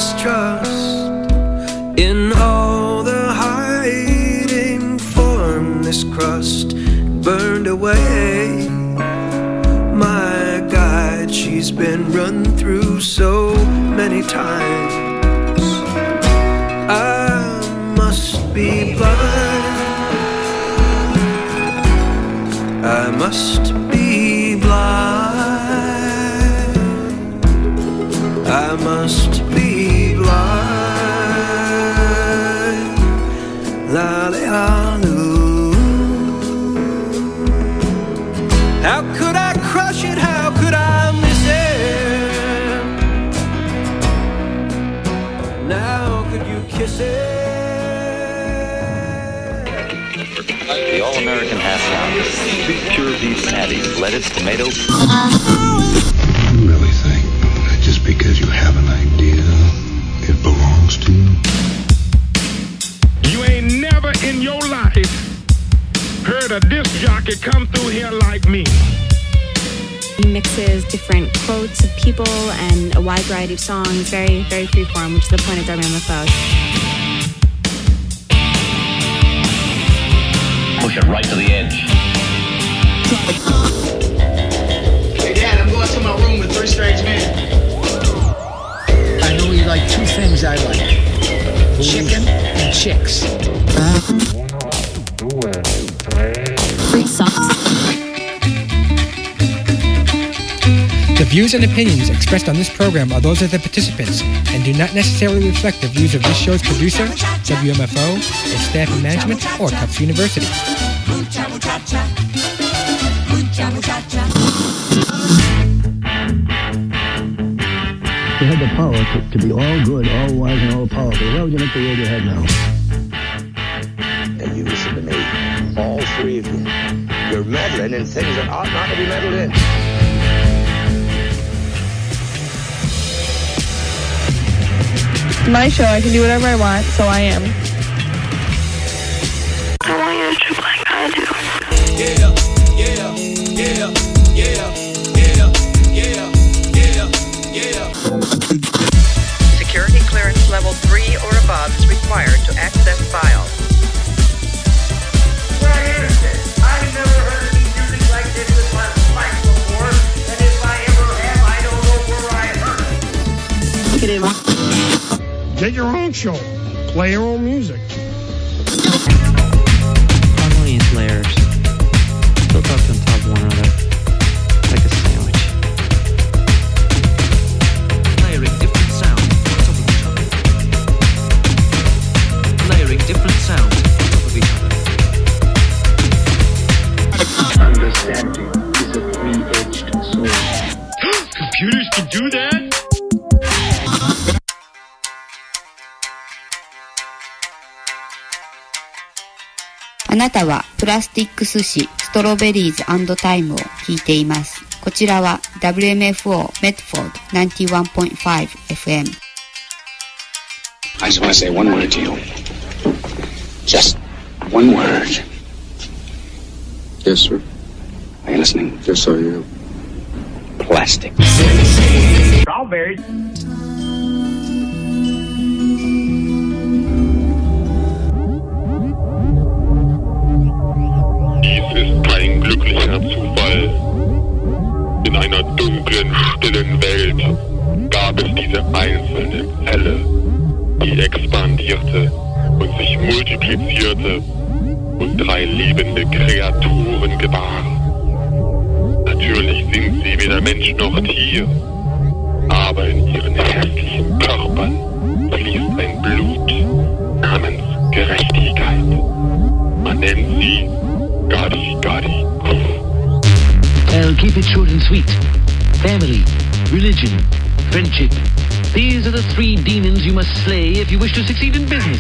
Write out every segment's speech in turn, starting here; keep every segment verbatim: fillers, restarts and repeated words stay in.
mistrust in all the hiding formless crust burned away. My guide, she's been run through so many times. I must be blind. I must be blind. I must be blind. La la loo. How could I crush it? How could I miss it? Now could you kiss it? The All-American Half-Pound. Two pure beef patties, lettuce, tomato. You really think that just because you have an idea, it belongs to you? You ain't never in your life heard a disc jockey come through here like me. He mixes different quotes of people and a wide variety of songs, very, very freeform, which is the point of W M F O. Push it right to the edge. Hey, Dad, I'm going to my room with three strange men. I know you like two things I like. Chicken and chicks. Free socks. The views and opinions expressed on this program are those of the participants and do not necessarily reflect the views of this show's producer, W M F O, its staff and management, or Tufts University. You had the power to, to be all good, all wise, and all powerful. Why would you make the world your head now? And you listen to me, all three of you. You're meddling in things that ought not to be meddled in. My show, I can do whatever I want, so I am. I want you to trip like I do. Yeah, yeah, yeah, yeah, yeah, yeah, yeah, yeah. Security clearance level three or above is required to access files. Where is it? I've never heard any music like this in my life before, and if I ever have, I don't know where I heard it. Look at him. Get your own show. Play your own music. Harmonious layers. Built up on top of one another. Like a sandwich. Layering different sounds on top of each other. Layering different sounds on top of each other. Understanding is a three-edged sword. Computers can do that? あなたはプラスティック寿司ストロベリーズ&タイムを聞いています。こちらは ダブリューエムエフオー Medford きゅうじゅういちてんご エフエム。 I just want to say one word to you. Just one word. Yes, sir. Are you listening? Yes, I am. Plastic. Strawberries. Dies ist kein glücklicher Zufall. In einer dunklen, stillen Welt gab es diese einzelne Zelle, die expandierte und sich multiplizierte und drei lebende Kreaturen gebar. Natürlich sind sie weder Mensch noch Tier, aber in ihren hässlichen Körpern fließt ein Blut namens Gerechtigkeit. Man nennt sie Gadi Gadi. I'll keep it short and sweet. Family, religion, friendship. These are the three demons you must slay if you wish to succeed in business.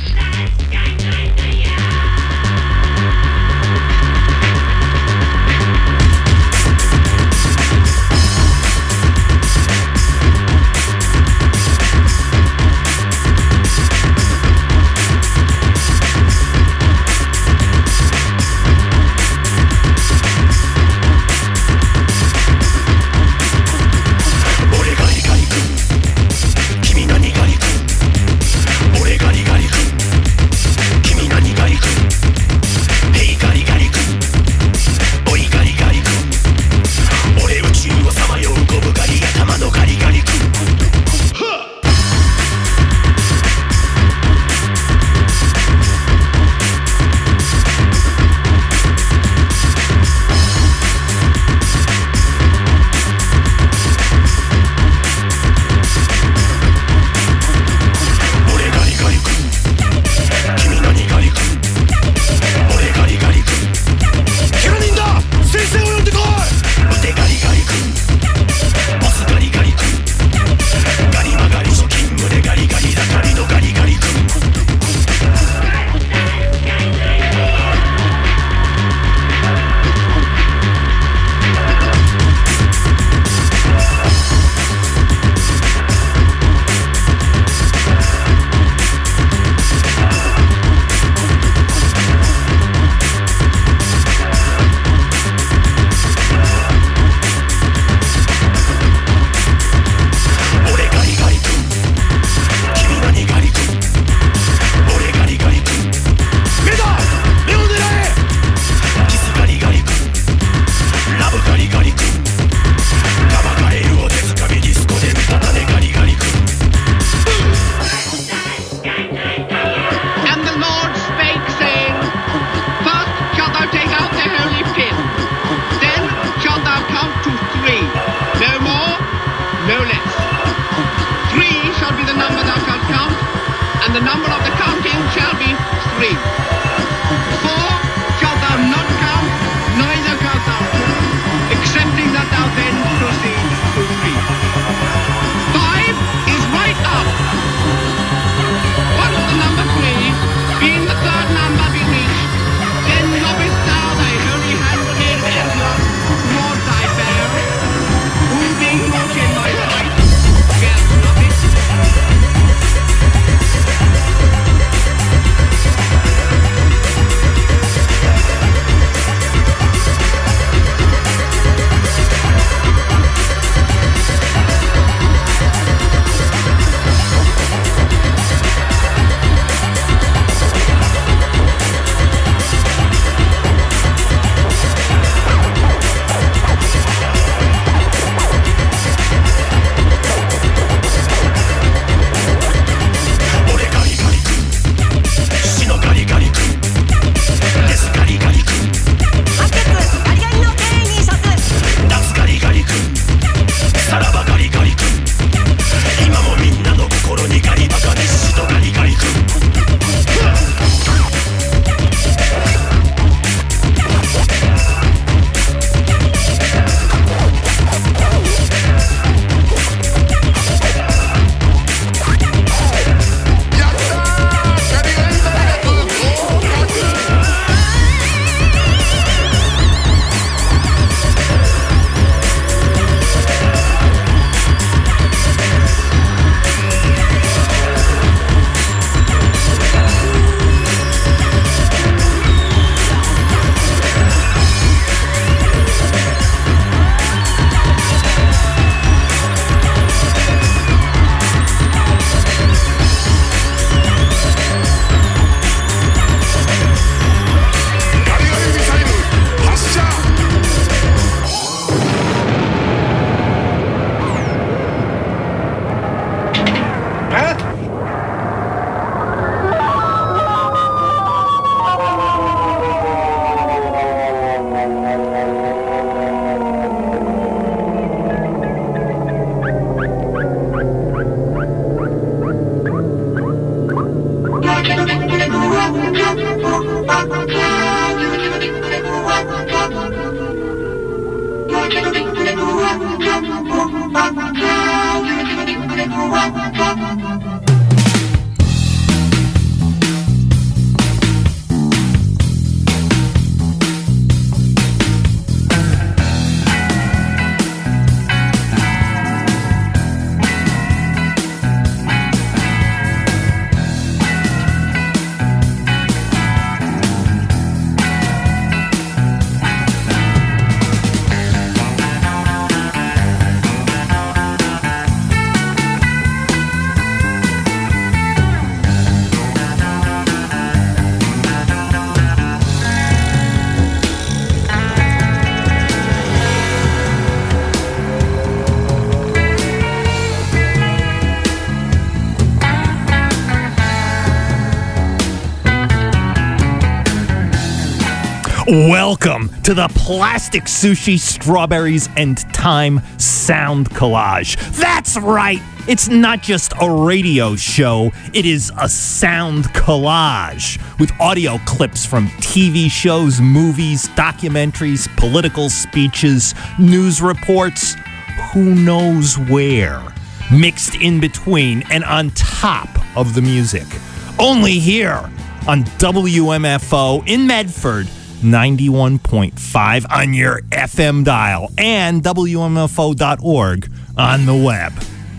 Welcome to the Plastic Sushi Strawberries and Time Sound Collage. That's right, it's not just a radio show, it is a sound collage with audio clips from T V shows, movies, documentaries, political speeches, news reports, who knows where, mixed in between and on top of the music. Only here on W M F O in Medford, ninety-one point five on your F M dial and W M F O dot org on the web.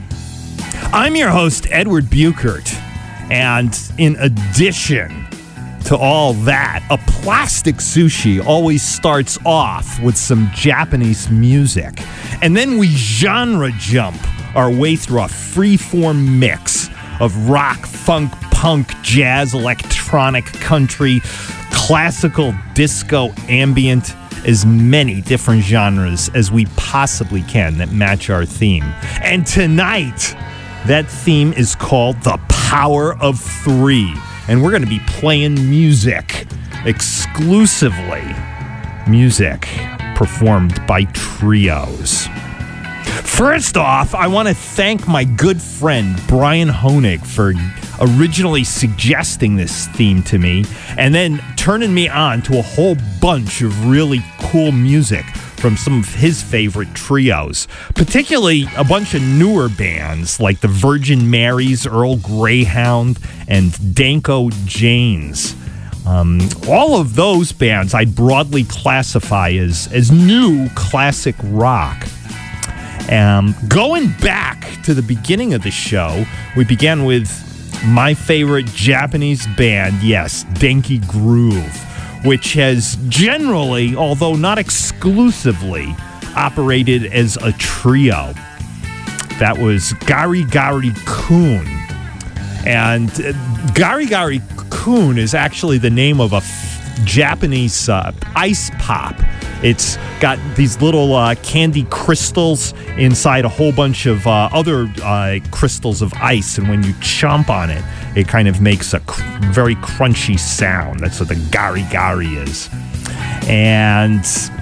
I'm your host, Edward Buchert, and in addition to all that, a Plastic Sushi always starts off with some Japanese music, and then we genre jump our way through a free-form mix of rock, funk, punk, jazz, electronic, country, classical, disco, ambient, as many different genres as we possibly can that match our theme. And tonight, that theme is called The Power of Three. And we're going to be playing music exclusively. Music performed by trios. First off, I want to thank my good friend Brian Honig for originally suggesting this theme to me and then turning me on to a whole bunch of really cool music from some of his favorite trios, particularly a bunch of newer bands like the Virgin Marys, Earl Greyhound, and Danko Janes. Um, all of those bands I broadly classify as, as new classic rock. Um, going back to the beginning of the show, we began with my favorite Japanese band, yes, Denki Groove, which has generally, although not exclusively, operated as a trio. That was Gari Gari Kun. And uh, Gari Gari Kun is actually the name of a f- Japanese uh, ice pop. It's got these little uh, candy crystals inside a whole bunch of uh, other uh, crystals of ice, and when you chomp on it, it kind of makes a cr- very crunchy sound. That's what the Gari Gari is. And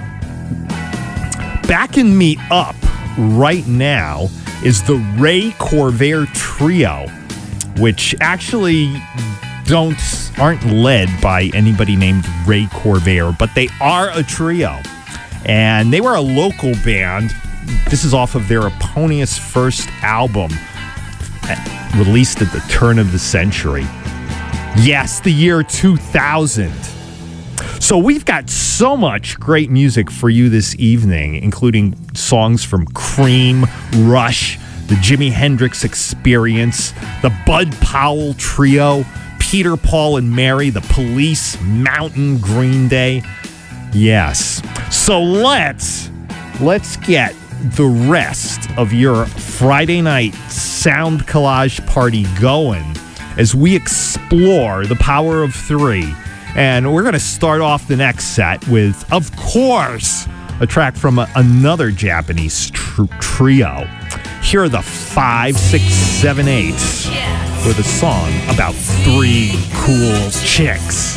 backing me up right now is the Ray Corvair Trio, which actually don't aren't led by anybody named Ray Corvair, but they are a trio. And they were a local band. This is off of their eponymous first album, released at the turn of the century. Yes, the year two thousand. So we've got so much great music for you this evening, including songs from Cream, Rush, the Jimi Hendrix Experience, the Bud Powell Trio, Peter, Paul, and Mary, The Police, Mountain, Green Day. Yes. So let's let's get the rest of your Friday night sound collage party going as we explore the power of three. And we're going to start off the next set with, of course, a track from a, another Japanese tr- trio. Here are the five, six, seven, eight with a song about three cool chicks.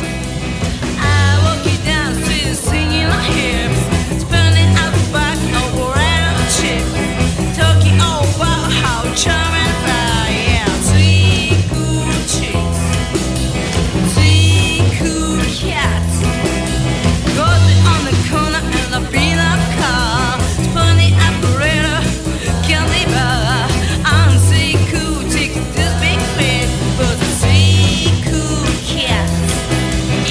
Cool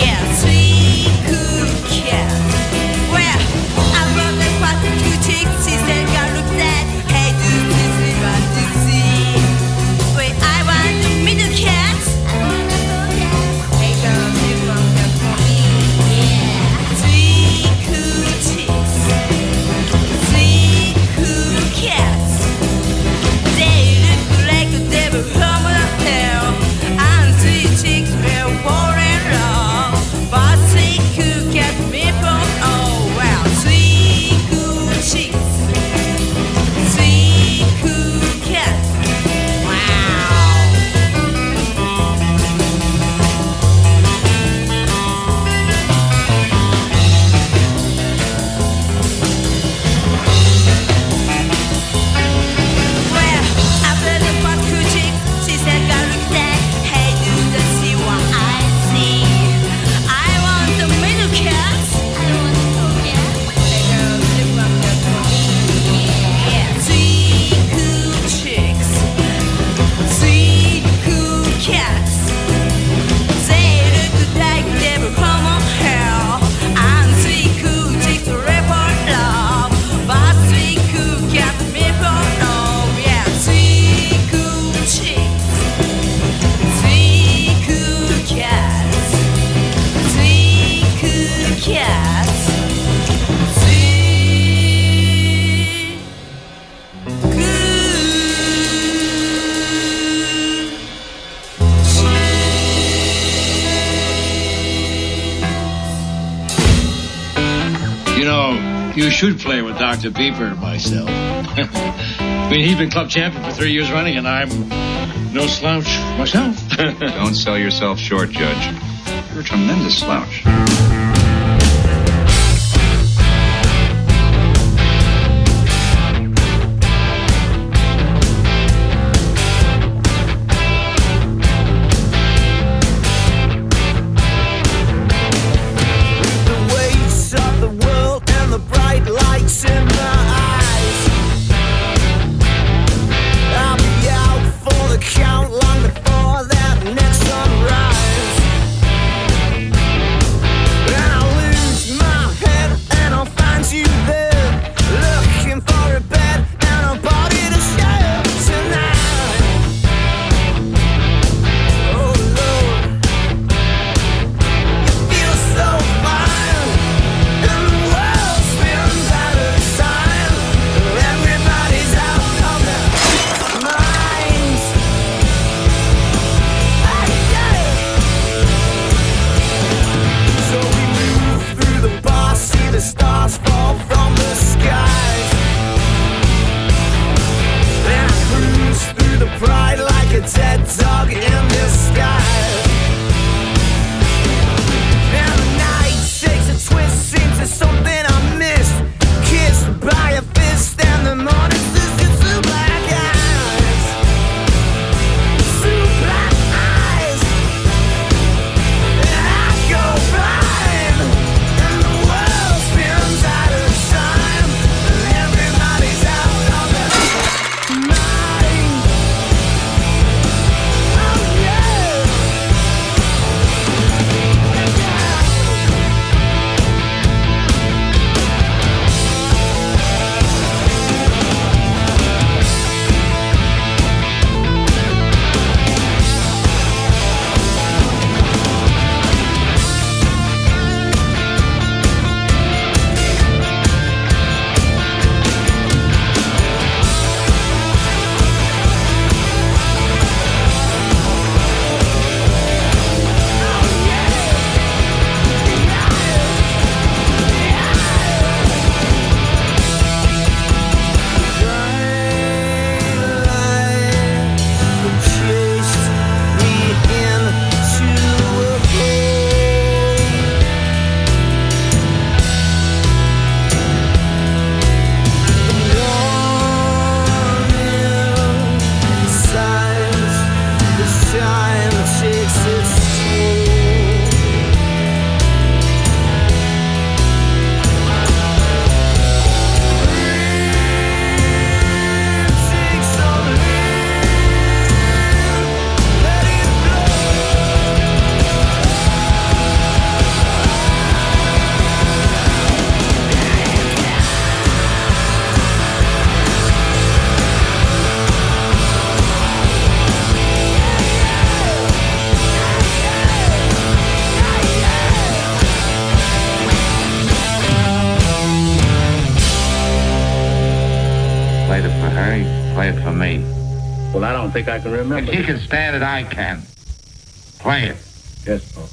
know, you should play with Doctor Beeper and myself. I mean, he's been club champion for three years running, and I'm no slouch myself. Don't sell yourself short, Judge. You're a tremendous slouch. I think I can remember. If he can stand it, I can. Play it. Yes, Paul.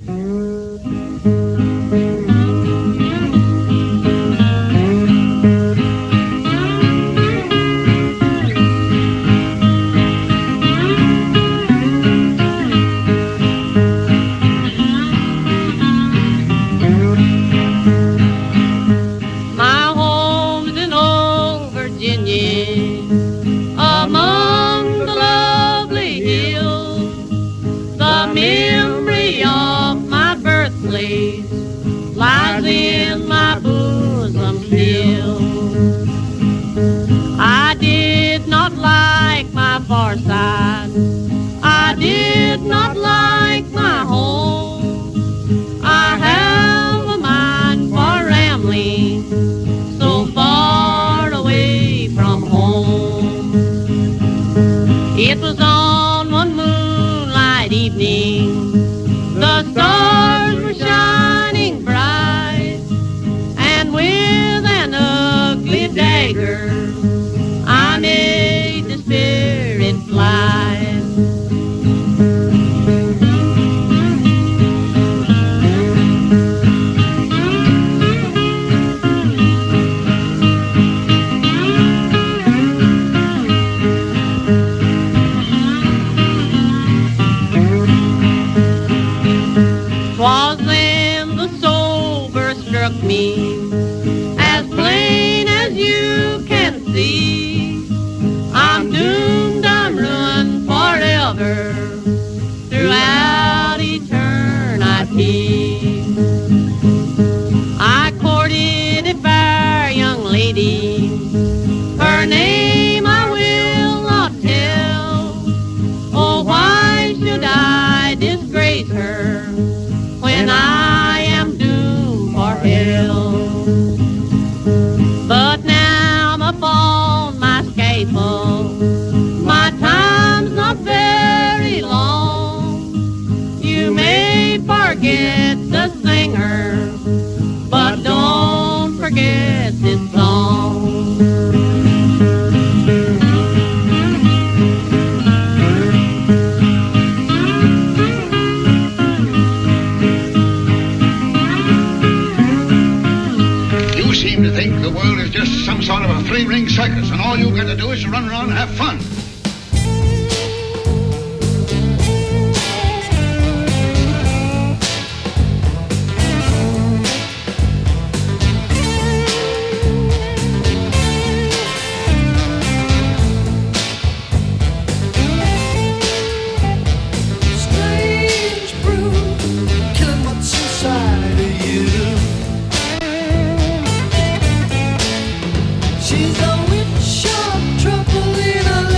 I did not like my home. I have a mind for rambling so far away from home. It was on one moonlight evening, the stars were shining bright, and with an ugly dagger I made the spirit fly. me, as plain as you can see. I'm doomed, I'm ruined forever, throughout eternity. I courted a fair young lady, her name I will not tell. Oh, why should I disgrace her when I am doomed for hell? But now I'm upon my scaffold, my time's not very long. You may forget the singer, but don't forget this song. You seem to think the world is just some sort of a three-ring circus, and all you've got to do is to run around and have fun. Strange brew, killing what's inside of you. She's a witch of trouble in a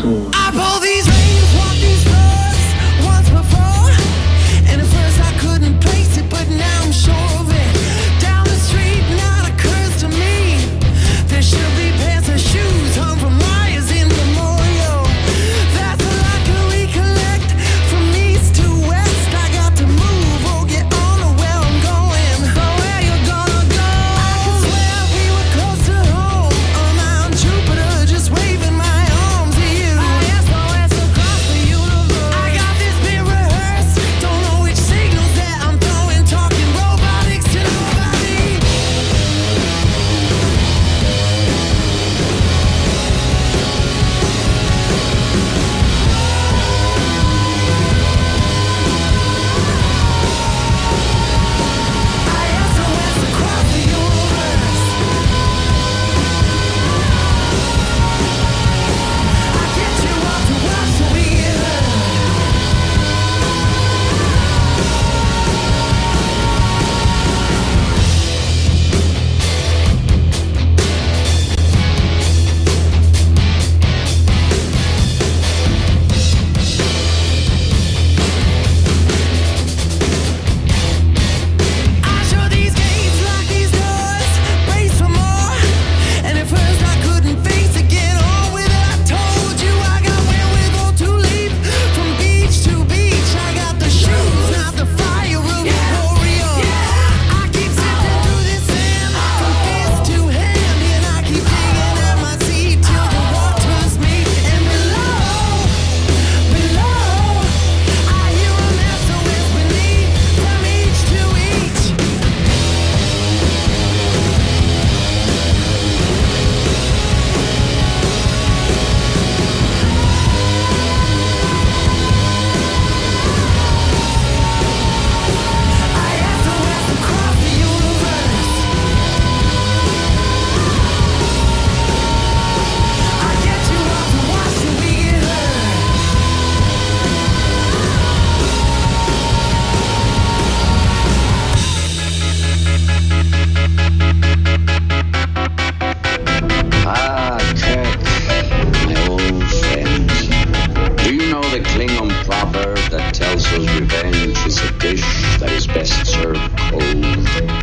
sword. I pull these reins, walk these floors once before, and at first I couldn't place it, but now I'm sure of it. Down the street, not occurs to me. There should be pants and shoes hung from wires in memorial. That's a lot to recollect from east to west. I got to move or get on to where I'm going. So where you gonna go? I can swear we were close to home. On Mount Jupiter, just waving my arms to you. S O S across the universe. I got this bit rehearsed. Don't know which signals that I'm throwing. Talking robotics to nobody. I show these gates, lock these doors, brace for more. And at first I couldn't face it, get on with it. I told you I got wherewithal to leap from beach to beach. I got the shoes, not the fire of a warrior. I keep sifting through this sand from fist to hand, and I keep digging at my seat till the waters meet. And below, below, I hear an S O S beneath from each to each. I S O S across the universe. I get you up to watch till we get hurt. Ah, Kirk, my old friend. Do you know the Klingon proverb that tells us revenge is a dish that is best served cold?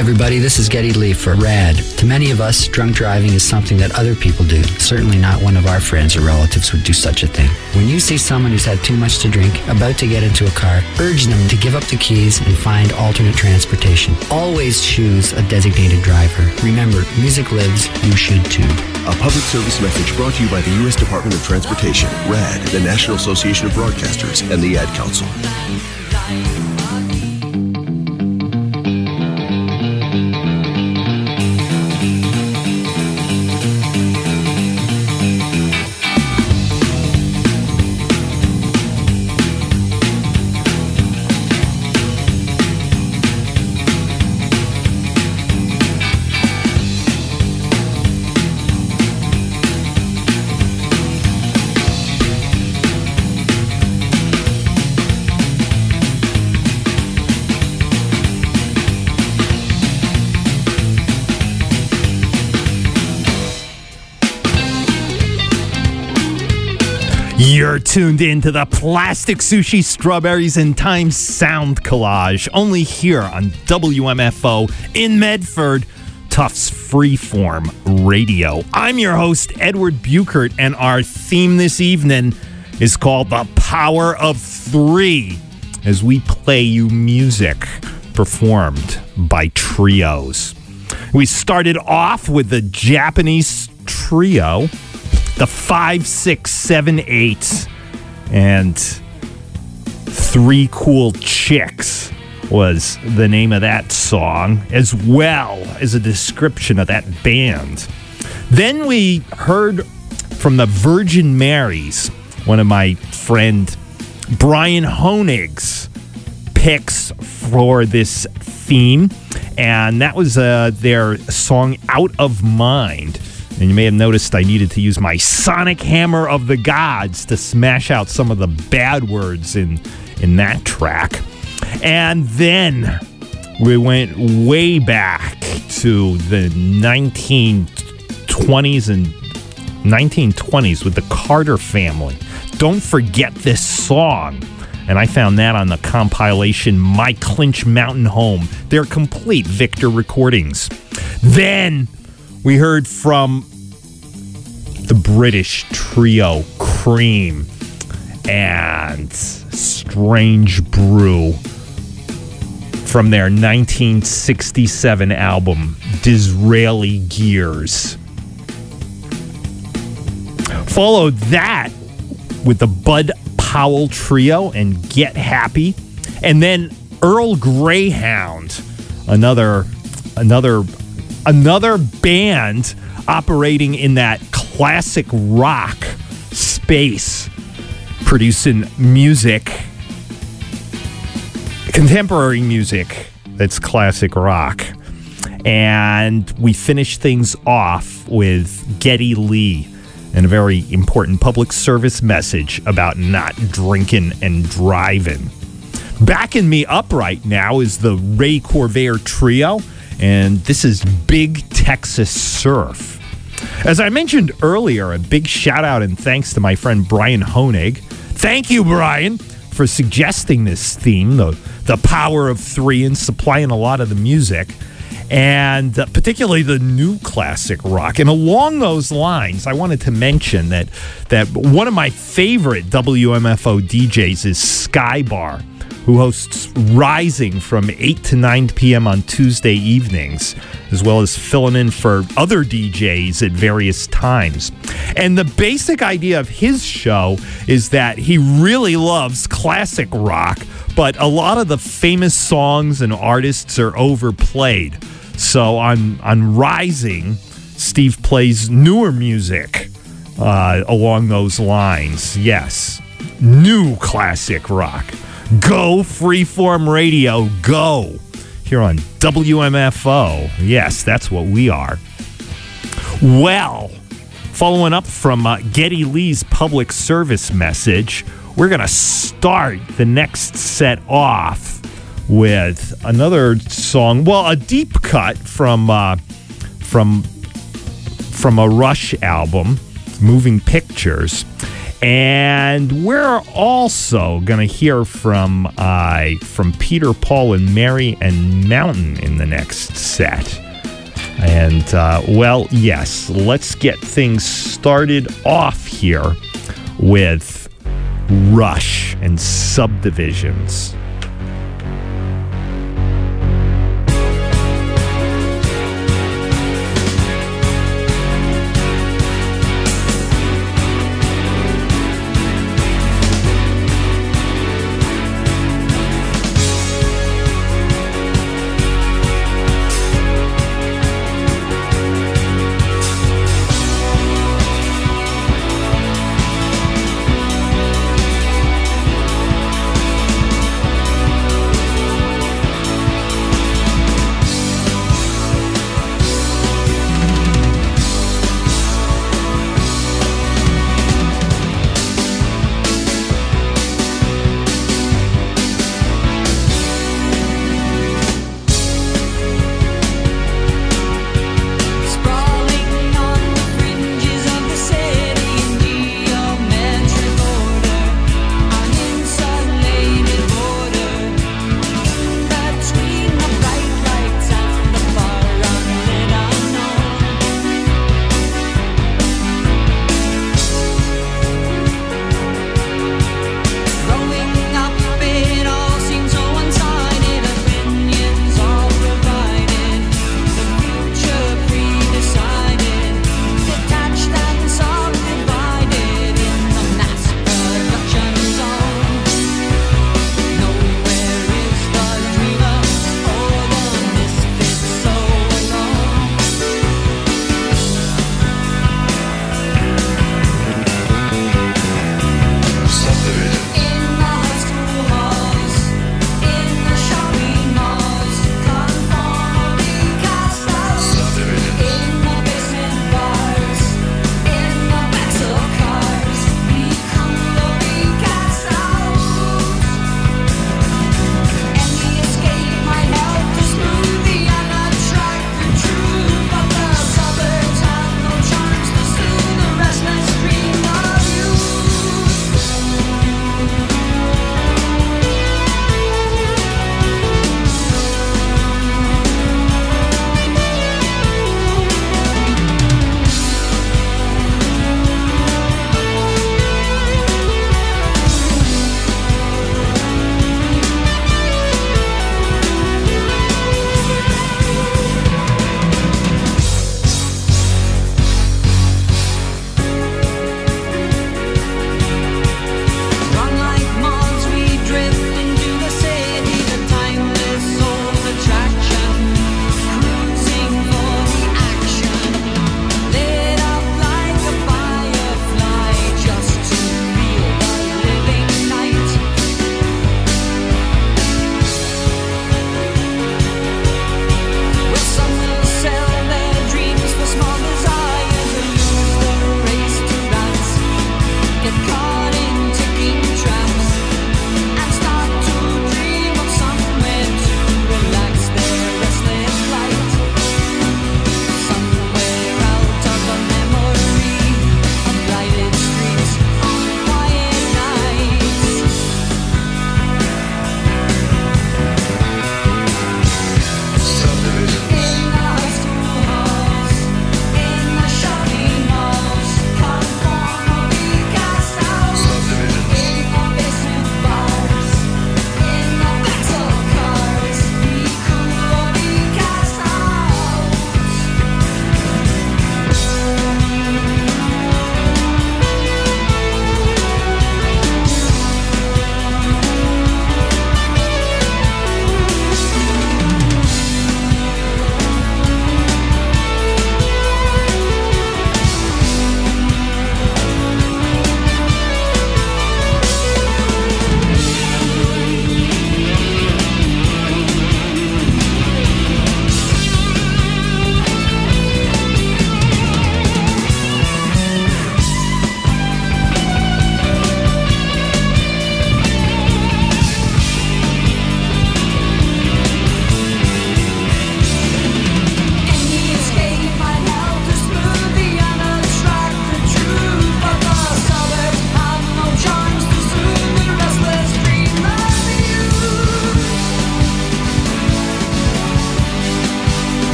everybody, this is Geddy Lee for RAD. To many of us, drunk driving is something that other people do. Certainly not one of our friends or relatives would do such a thing. When you see someone who's had too much to drink, about to get into a car, urge them to give up the keys and find alternate transportation. Always choose a designated driver. Remember, music lives, you should too. A public service message brought to you by the U S Department of Transportation, RAD, the National Association of Broadcasters, and the Ad Council. You're tuned in to the Plastic Sushi Strawberries and Time Sound Collage, only here on W M F O in Medford, Tufts Freeform Radio. I'm your host, Edward Buchert, and our theme this evening is called The Power of Three, as we play you music performed by trios. We started off with the Japanese trio, the five, six, seven, eight, and Three Cool Chicks was the name of that song, as well as a description of that band. Then we heard from the Virgin Marys, one of my friend Brian Honig's picks for this theme, and that was uh, their song Out of Mind. And you may have noticed I needed to use my sonic hammer of the gods to smash out some of the bad words in, in that track. And then we went way back to the nineteen twenties and nineteen twenties with the Carter family. Don't forget this song. And I found that on the compilation My Clinch Mountain Home. They're complete Victor recordings. Then we heard from the British trio Cream and Strange Brew from their nineteen sixty-seven album Disraeli Gears. Followed that with the Bud Powell Trio and Get Happy, and then Earl Greyhound, another another another band operating in that classic rock space, producing music, contemporary music that's classic rock. And we finished things off with Geddy Lee and a very important public service message about not drinking and driving. Backing me up right now is the Ray Corvair Trio, and this is Big Texas Surf. As I mentioned earlier, a big shout out and thanks to my friend Brian Honig. Thank you, Brian, for suggesting this theme, the, the power of three, and supplying a lot of the music, and uh, particularly the new classic rock. And along those lines, I wanted to mention that, that one of my favorite W M F O D Js is Skybar, who hosts Rising from eight to nine p.m. on Tuesday evenings, as well as filling in for other D Js at various times. And the basic idea of his show is that he really loves classic rock, but a lot of the famous songs and artists are overplayed. So on, on Rising, Steve plays newer music uh, along those lines. Yes, new classic rock. Go Freeform Radio, go! Here on W M F O. Yes, that's what we are. Well, following up from uh, Geddy Lee's public service message, we're going to start the next set off with another song, well, a deep cut from uh, from from a Rush album, Moving Pictures. And we're also going to hear from uh, from Peter, Paul, and Mary and Mountain in the next set. And, uh, well, yes, let's get things started off here with Rush and Subdivisions.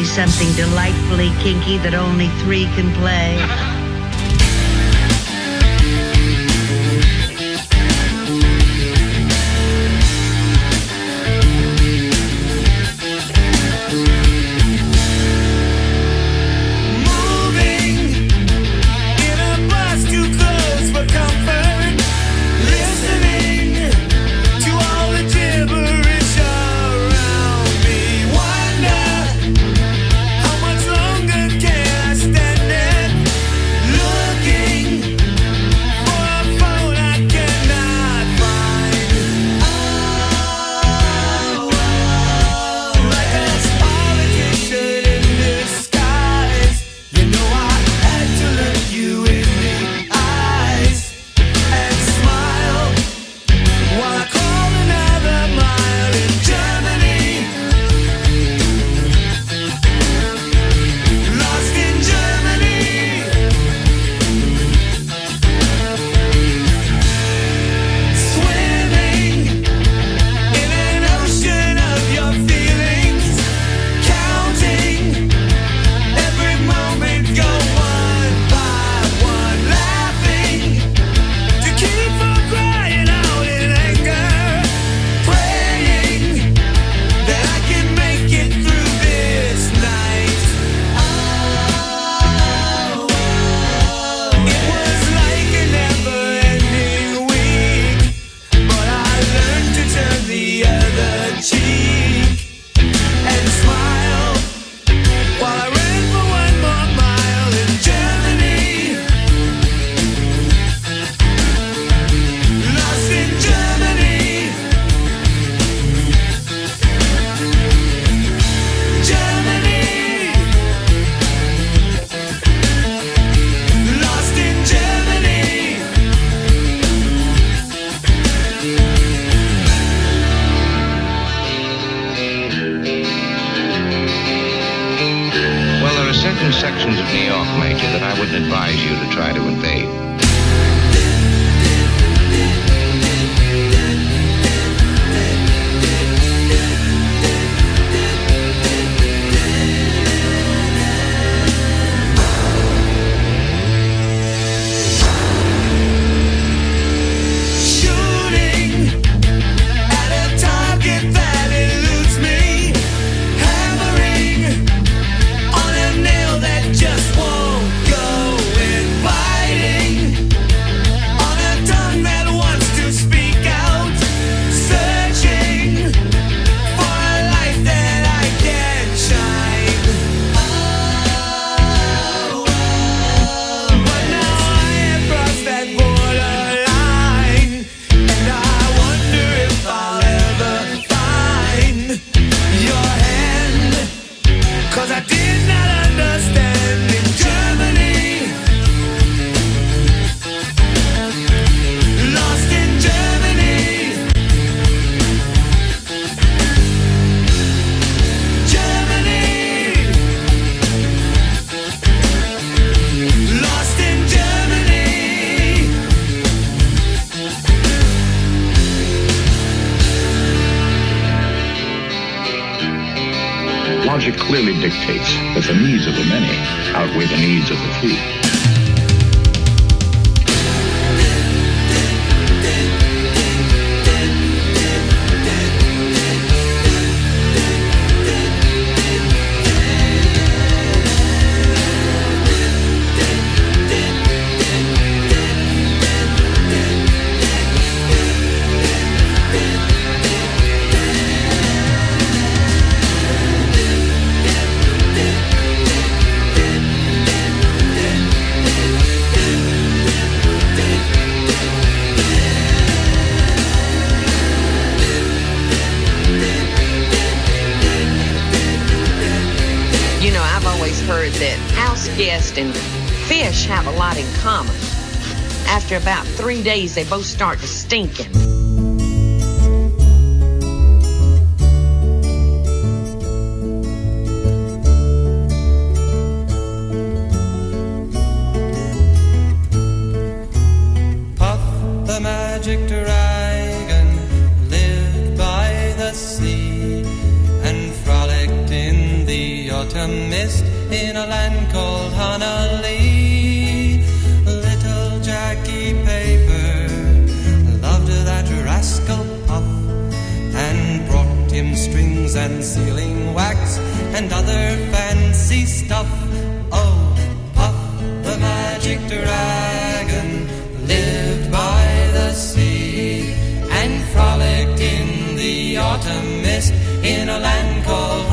Probably something delightfully kinky that only three can play. Sections of New York, Major, that I wouldn't advise you to try to invade. Just won't go inviting. logic clearly dictates that the needs of the many outweigh the needs of the few. Heard that house guests and fish have a lot in common. After about three days, they both start to stinking. Puff the magic dragon lived by the sea and frolicked in the autumn and sealing wax and other fancy stuff. Oh, Puff the magic dragon lived by the sea and frolicked in the autumn mist in a land called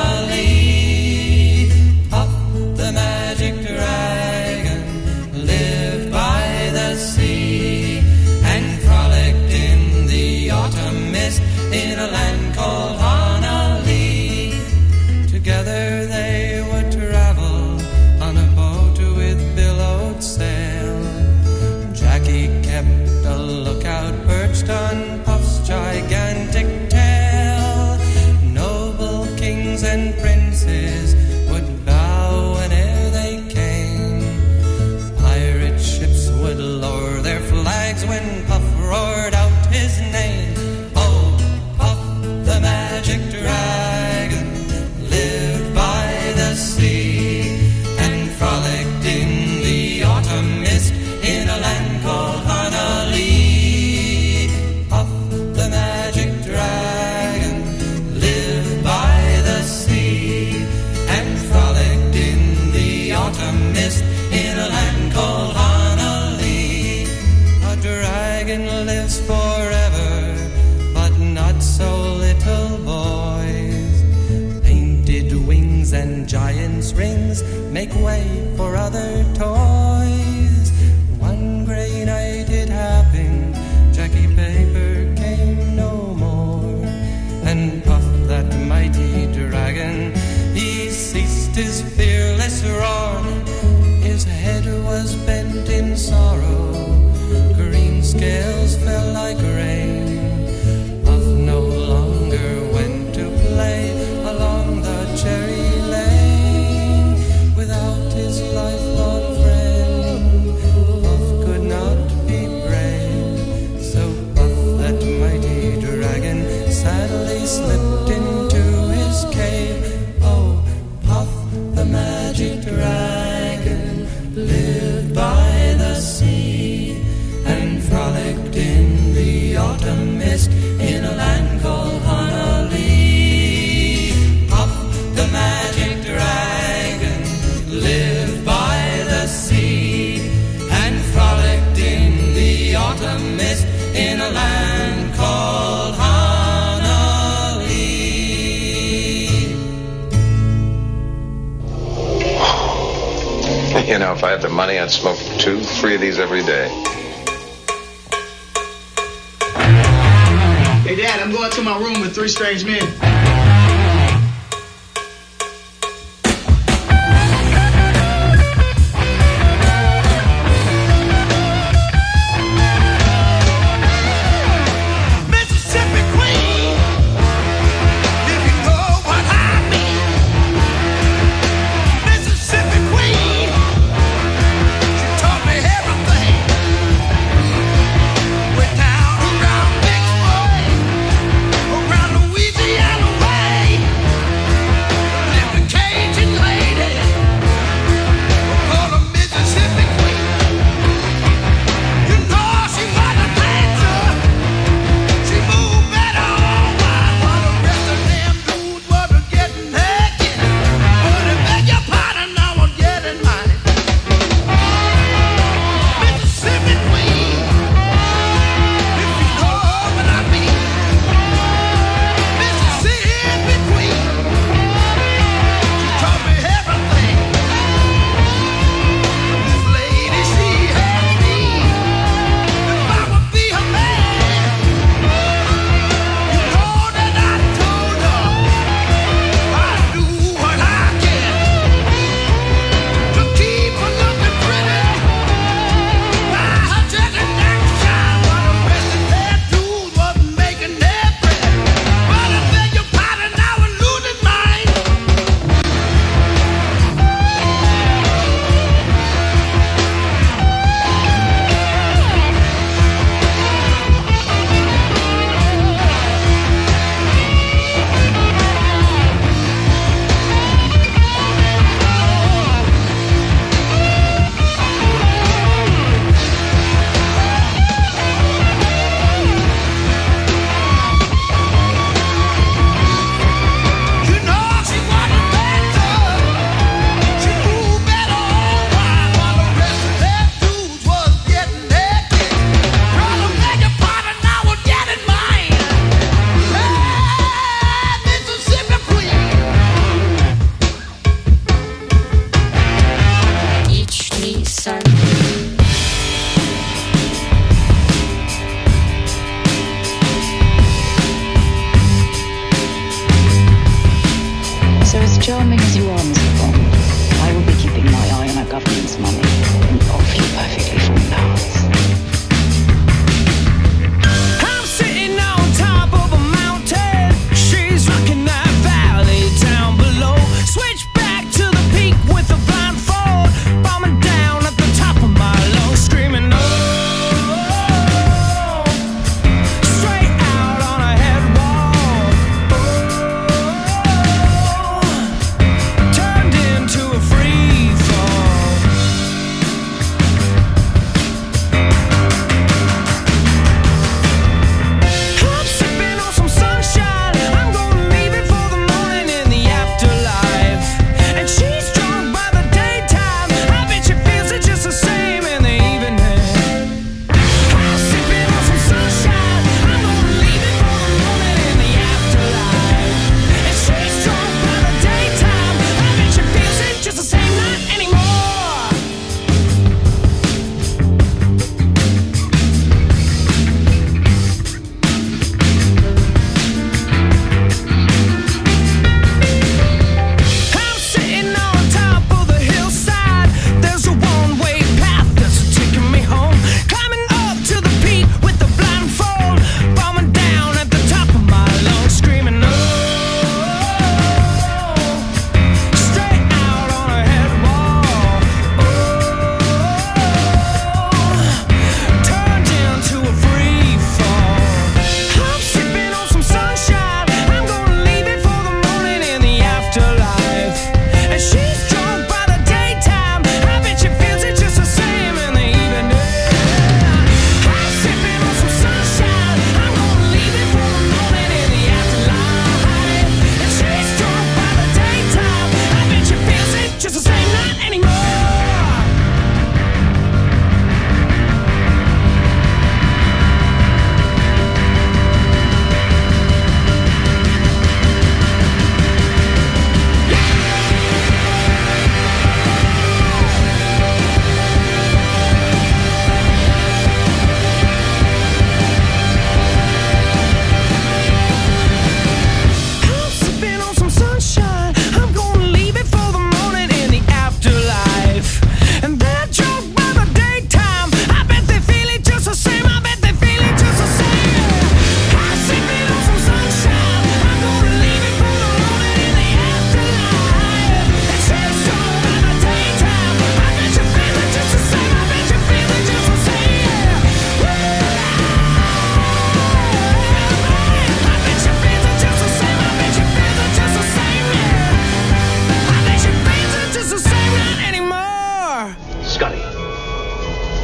Honolulu. Puff the magic dragon lived by the sea and frolicked in the autumn mist in a land called Honolulu. Together they would travel on a boat with billowed sail. Jackie kept a lookout perched on Puff's gigantic tail. Noble kings and princes would bow whene'er they came. Pirate ships would lower their flags when Puff roared out his name. Oh, Puff the magic dragon lived by the sea and frolicked in the autumn mist in a land called Honolulu. Puff the magic dragon lived by the sea and frolicked in the autumn mist in a land called Honolulu. A dragon lives forever, but not so little boys. Painted wings and giant's rings make way for other toys. One gray night it happened, Jackie Paper came no more. And Puff, that mighty dragon, he ceased his fearless roar. His head was bent in sorrow, green scales fell like rain. Puff no longer went to play along the cherry lane. Without his lifelong friend, Puff could not be brave. So Puff, that mighty dragon, sadly slipped into his cave. Oh, Puff the magic dragon lived by the sea and frolicked in the autumn mist in a land called Honolulu. Puff the magic dragon lived by the sea and frolicked in the autumn mist in a land called Honolulu. You know, if I had the money, I'd smoke two, three of these every day. Hey, Dad, I'm going to my room with three strange men. Mississippi Queen, if you know what I mean. Mississippi Queen, she taught me everything. Went down around Vicksburg, around Louisiana Way.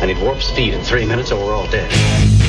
I need warp speed in three minutes or we're all dead.